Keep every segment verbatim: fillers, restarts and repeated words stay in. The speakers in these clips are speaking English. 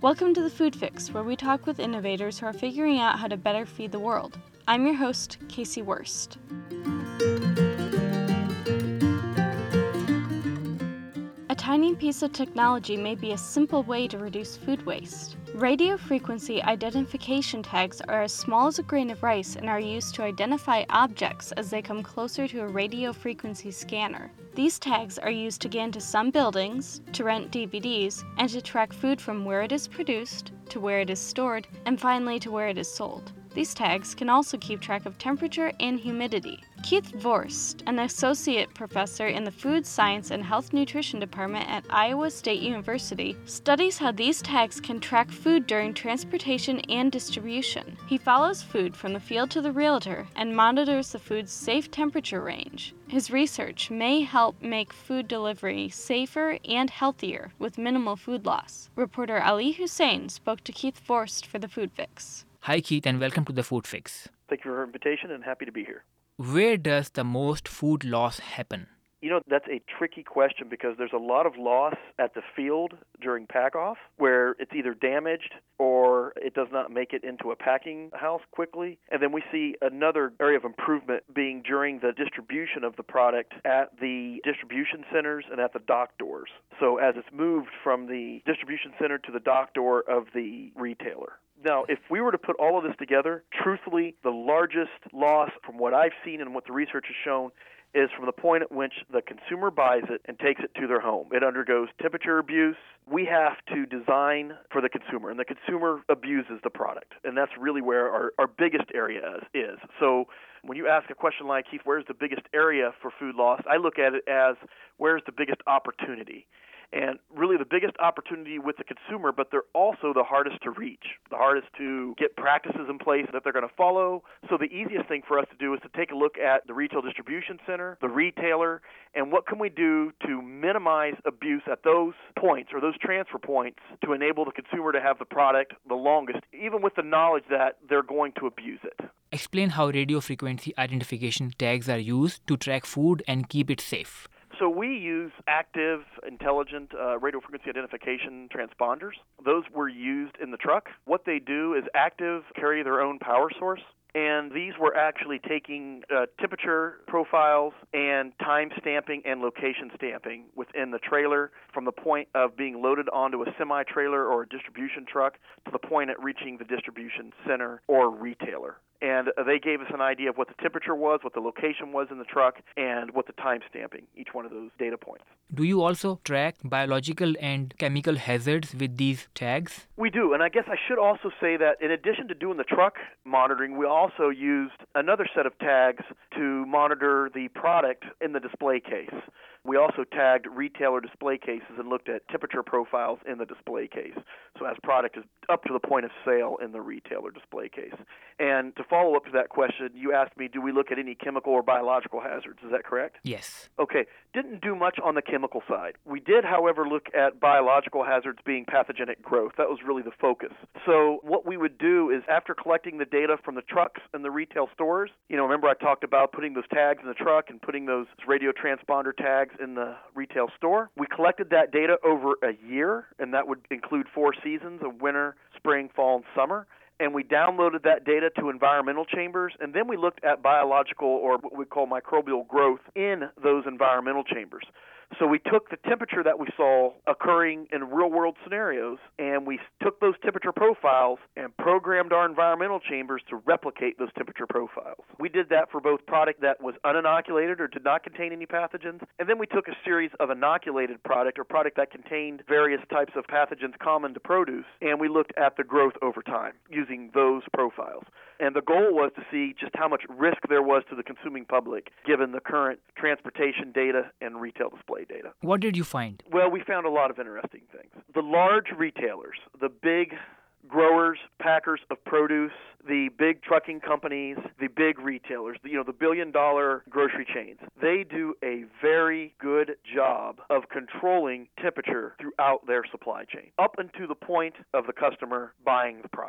Welcome to the Food Fix, where we talk with innovators who are figuring out how to better feed the world. I'm your host, Casey Wurst. A tiny piece of technology may be a simple way to reduce food waste. Radio frequency identification tags are as small as a grain of rice and are used to identify objects as they come closer to a radio frequency scanner. These tags are used to get into some buildings, to rent D V Ds, and to track food from where it is produced, to where it is stored, and finally to where it is sold. These tags can also keep track of temperature and humidity. Keith Vorst, an associate professor in the Food Science and Health Nutrition Department at Iowa State University, studies how these tags can track food during transportation and distribution. He follows food from the field to the realtor and monitors the food's safe temperature range. His research may help make food delivery safer and healthier with minimal food loss. Reporter Ali Hussein spoke to Keith Vorst for the Food Fix. Hi Keith, and welcome to the Food Fix. Thank you for your invitation and happy to be here. Where does the most food loss happen? You know, that's a tricky question because there's a lot of loss at the field during pack-off where it's either damaged or it does not make it into a packing house quickly. And then we see another area of improvement being during the distribution of the product at the distribution centers and at the dock doors. So as it's moved from the distribution center to the dock door of the retailer. Now, if we were to put all of this together, truthfully, the largest loss from what I've seen and what the research has shown is from the point at which the consumer buys it and takes it to their home. It undergoes temperature abuse. We have to design for the consumer, and the consumer abuses the product. And that's really where our, our biggest area is. So when you ask a question like, Keith, where's the biggest area for food loss? I look at it as where's the biggest opportunity. And really the biggest opportunity with the consumer, but they're also the hardest to reach, the hardest to get practices in place that they're going to follow. So the easiest thing for us to do is to take a look at the retail distribution center, the retailer, and what can we do to minimize abuse at those points or those transfer points to enable the consumer to have the product the longest, even with the knowledge that they're going to abuse it. Explain how radio frequency identification tags are used to track food and keep it safe. So we use active, intelligent uh, radio frequency identification transponders. Those were used in the truck. What they do is active carry their own power source. And these were actually taking uh, temperature profiles and time stamping and location stamping within the trailer from the point of being loaded onto a semi-trailer or a distribution truck to the point at reaching the distribution center or retailer. And they gave us an idea of what the temperature was, what the location was in the truck, and what the time stamping, each one of those data points. Do you also track biological and chemical hazards with these tags? We do, and I guess I should also say that in addition to doing the truck monitoring, we also used another set of tags to monitor the product in the display case. We also tagged retailer display cases and looked at temperature profiles in the display case. So as product is up to the point of sale in the retailer display case. And to follow up to that question, you asked me, do we look at any chemical or biological hazards? Is that correct? Yes. Okay. Didn't do much on the chemical side. We did, however, look at biological hazards being pathogenic growth. That was really the focus. So what we would do is after collecting the data from the trucks and the retail stores, you know, remember I talked about putting those tags in the truck and putting those radio transponder tags in the retail store. We collected that data over a year, and that would include four seasons of winter, spring, fall, and summer. And we downloaded that data to environmental chambers, and then we looked at biological or what we call microbial growth in those environmental chambers. So we took the temperature that we saw occurring in real-world scenarios, and we took those temperature profiles and programmed our environmental chambers to replicate those temperature profiles. We did that for both product that was uninoculated or did not contain any pathogens, and then we took a series of inoculated product or product that contained various types of pathogens common to produce, and we looked at the growth over time using those profiles. And the goal was to see just how much risk there was to the consuming public given the current transportation data and retail display data. What did you find? Well, we found a lot of interesting things. The large retailers, the big growers, packers of produce, the big trucking companies, the big retailers, you know, the billion-dollar grocery chains, they do a very good job of controlling temperature throughout their supply chain, up until the point of the customer buying the product.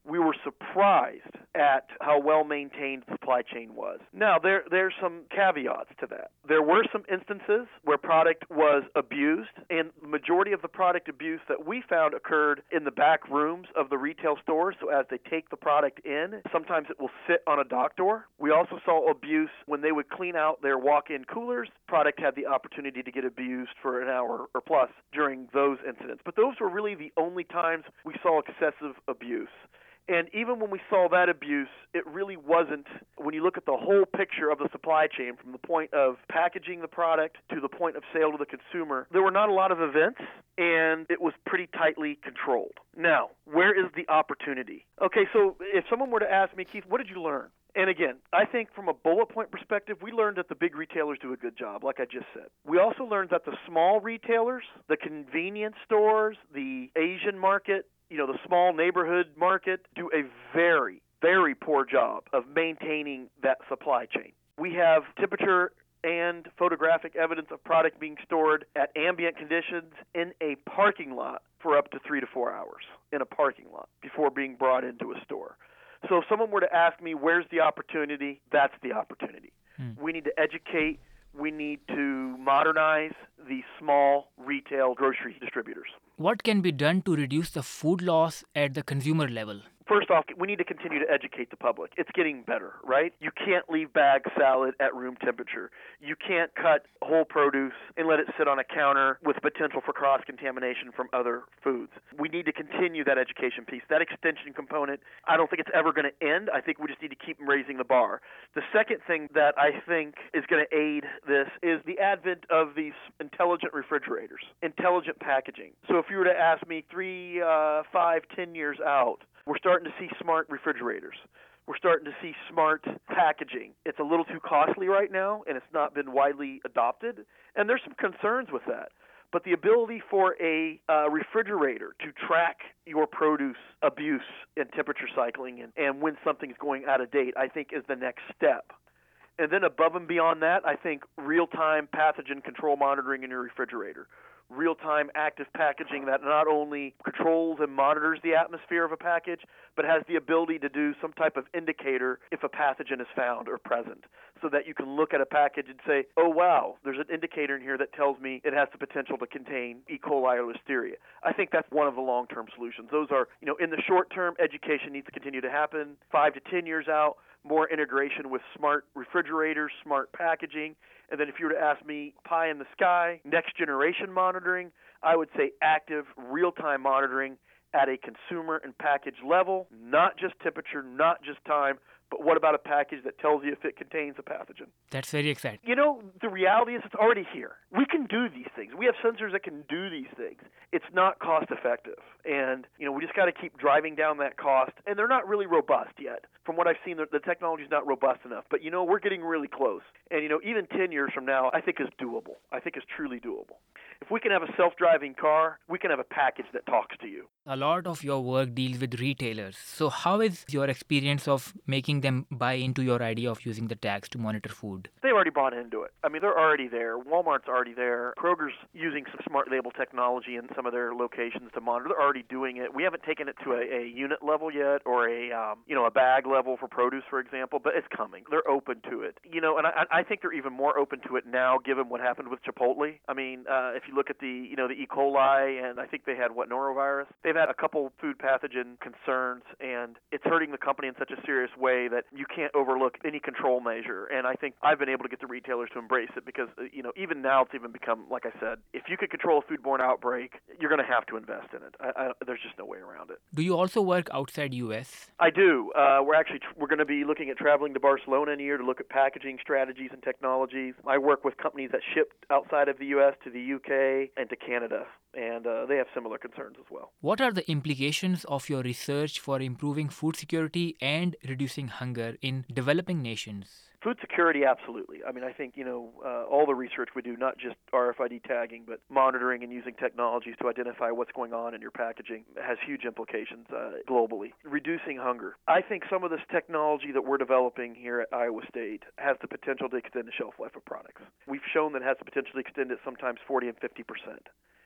we were surprised at how well maintained the supply chain was. Now, there there's some caveats to that. There were some instances where product was abused, and the majority of the product abuse that we found occurred in the back rooms of the retail stores. So as they take the product in, sometimes it will sit on a dock door. We also saw abuse when they would clean out their walk-in coolers. Product had the opportunity to get abused for an hour or plus during those incidents. But those were really the only times we saw excessive abuse. And even when we saw that abuse, it really wasn't, when you look at the whole picture of the supply chain, from the point of packaging the product to the point of sale to the consumer, there were not a lot of events, and it was pretty tightly controlled. Now, where is the opportunity? Okay, so if someone were to ask me, Keith, what did you learn? And again, I think from a bullet point perspective, we learned that the big retailers do a good job, like I just said. We also learned that the small retailers, the convenience stores, the Asian market, you know, the small neighborhood market, do a very, very poor job of maintaining that supply chain. We have temperature and photographic evidence of product being stored at ambient conditions in a parking lot for up to three to four hours in a parking lot before being brought into a store. So if someone were to ask me, where's the opportunity, that's the opportunity. Hmm. We need to educate. We need to modernize the small retail grocery distributors. What can be done to reduce the food loss at the consumer level? First off, we need to continue to educate the public. It's getting better, right? You can't leave bag salad at room temperature. You can't cut whole produce and let it sit on a counter with potential for cross-contamination from other foods. We need to continue that education piece. That extension component, I don't think it's ever going to end. I think we just need to keep raising the bar. The second thing that I think is going to aid this is the advent of these intelligent refrigerators, intelligent packaging. So if you were to ask me three, uh, five, ten years out, we're starting to see smart refrigerators. We're starting to see smart packaging. It's a little too costly right now, and it's not been widely adopted. And there's some concerns with that. But the ability for a uh, refrigerator to track your produce abuse and temperature cycling and, and when something's going out of date, I think is the next step. And then above and beyond that, I think real-time pathogen control monitoring in your refrigerator. Real-time active packaging that not only controls and monitors the atmosphere of a package, but has the ability to do some type of indicator if a pathogen is found or present, so that you can look at a package and say, oh, wow, there's an indicator in here that tells me it has the potential to contain E. coli or Listeria. I think that's one of the long-term solutions. Those are, you know, in the short term, education needs to continue to happen. Five to ten years out, more integration with smart refrigerators, smart packaging. And then if you were to ask me, pie in the sky, next generation monitoring, I would say active real-time monitoring at a consumer and package level, not just temperature, not just time, but what about a package that tells you if it contains a pathogen? That's very exciting. You know, the reality is it's already here. We can do these things. We have sensors that can do these things. It's not cost effective. And, you know, we just got to keep driving down that cost. And they're not really robust yet. From what I've seen, the, the technology is not robust enough. But, you know, we're getting really close. And, you know, even ten years from now, I think is doable. I think is truly doable. If we can have a self-driving car, we can have a package that talks to you. A lot of your work deals with retailers. So how is your experience of making them buy into your idea of using the tags to monitor food? They've already bought into it. I mean, they're already there. Walmart's already there. Kroger's using some smart label technology in some of their locations to monitor. They're already doing it. We haven't taken it to a, a unit level yet, or a um, you know a bag level for produce, for example, but it's coming. They're open to it. You know, and I, I think they're even more open to it now, given what happened with Chipotle. I mean, uh, if you look at the you know the E. coli, and I think they had what norovirus. They've had a couple food pathogen concerns, and it's hurting the company in such a serious way that you can't overlook any control measure. And I think I've been able to get the retailers to embrace it because, you know, even now it's even become, like I said, if you could control a foodborne outbreak, you're going to have to invest in it. I, I, there's just no way around it. Do you also work outside U S? I do. Uh, we're actually we're going to be looking at traveling to Barcelona in a year to look at packaging strategies and technologies. I work with companies that ship outside of the U S to the U K and to Canada, and uh, they have similar concerns as well. What are the implications of your research for improving food security and reducing hunger in developing nations? Food security, absolutely. I mean, I think, you know, uh, all the research we do, not just R F I D tagging, but monitoring and using technologies to identify what's going on in your packaging has huge implications uh, globally. Reducing hunger. I think some of this technology that we're developing here at Iowa State has the potential to extend the shelf life of products. We've shown that it has the potential to extend it sometimes forty and fifty percent.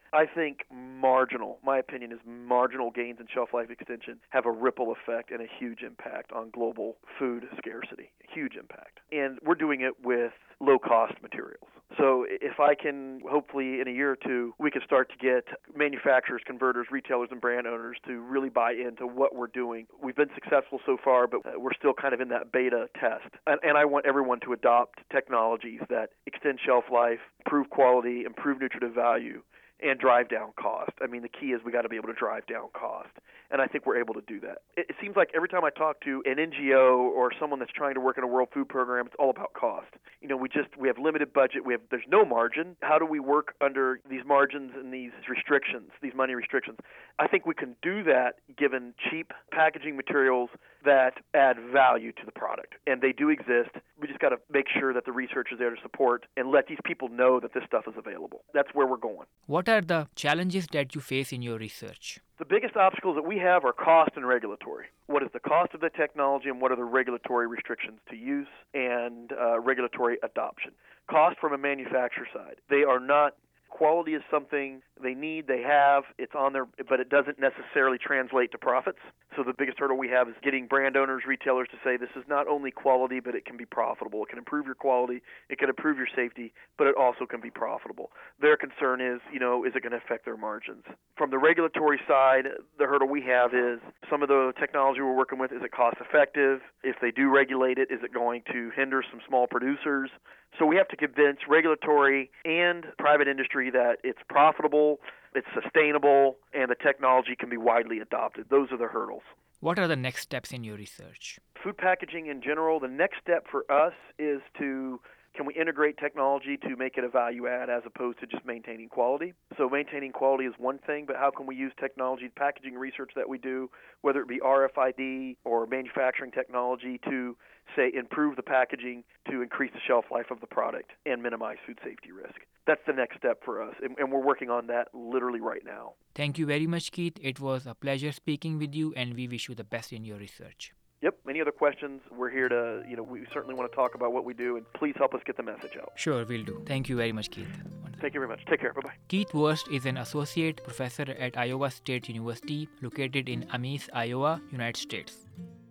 I think marginal, my opinion is marginal gains in shelf life extension have a ripple effect and a huge impact on global food scarcity. Huge impact. And we're doing it with low-cost materials. So if I can, hopefully in a year or two, we can start to get manufacturers, converters, retailers, and brand owners to really buy into what we're doing. We've been successful so far, but we're still kind of in that beta test. And, and I want everyone to adopt technologies that extend shelf life, improve quality, improve nutritive value, and drive down cost. I mean, the key is we got to be able to drive down cost, and I think we're able to do that. It, it seems like every time I talk to an N G O or someone that's trying to work in a World Food Program, it's all about cost. You know, we just we have limited budget. We have there's no margin. How do we work under these margins and these restrictions, these money restrictions? I think we can do that given cheap packaging materials that add value to the product, and they do exist. We just got to make sure that the research is there to support and let these people know that this stuff is available. That's where we're going. What are the challenges that you face in your research? The biggest obstacles that we have are cost and regulatory. What is the cost of the technology and what are the regulatory restrictions to use and uh, regulatory adoption? Cost from a manufacturer side. They are not Quality is something they need, they have, it's on there, but it doesn't necessarily translate to profits. So the biggest hurdle we have is getting brand owners, retailers to say this is not only quality, but it can be profitable. It can improve your quality, it can improve your safety, but it also can be profitable. Their concern is, you know, is it going to affect their margins? From the regulatory side, the hurdle we have is some of the technology we're working with, is it cost effective? If they do regulate it, is it going to hinder some small producers? So we have to convince regulatory and private industry that it's profitable, it's sustainable, and the technology can be widely adopted. Those are the hurdles. What are the next steps in your research? Food packaging in general, the next step for us is to can we integrate technology to make it a value add as opposed to just maintaining quality? So maintaining quality is one thing, but how can we use technology, packaging research that we do, whether it be R F I D or manufacturing technology to, say, improve the packaging to increase the shelf life of the product and minimize food safety risk? That's the next step for us, and, and we're working on that literally right now. Thank you very much, Keith. It was a pleasure speaking with you, and we wish you the best in your research. Yep. Any other questions? We're here to, you know, we certainly want to talk about what we do, and please help us get the message out. Sure, we'll do. Thank you very much, Keith. Thank you very much. Take care. Bye-bye. Keith Wurst is an associate professor at Iowa State University, located in Ames, Iowa, United States.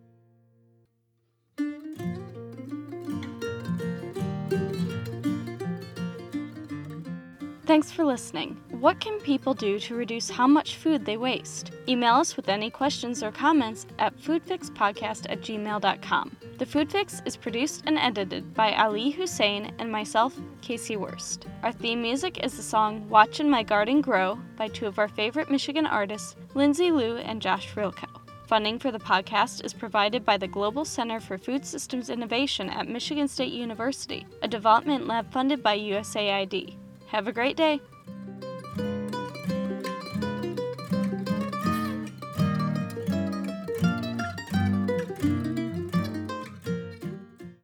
Thanks for listening. What can people do to reduce how much food they waste? Email us with any questions or comments at foodfixpodcast at gmail dot com. The Food Fix is produced and edited by Ali Hussein and myself, Casey Wurst. Our theme music is the song Watchin' My Garden Grow by two of our favorite Michigan artists, Lindsay Liu and Josh Frilko. Funding for the podcast is provided by the Global Center for Food Systems Innovation at Michigan State University, a development lab funded by U S A I D. Have a great day.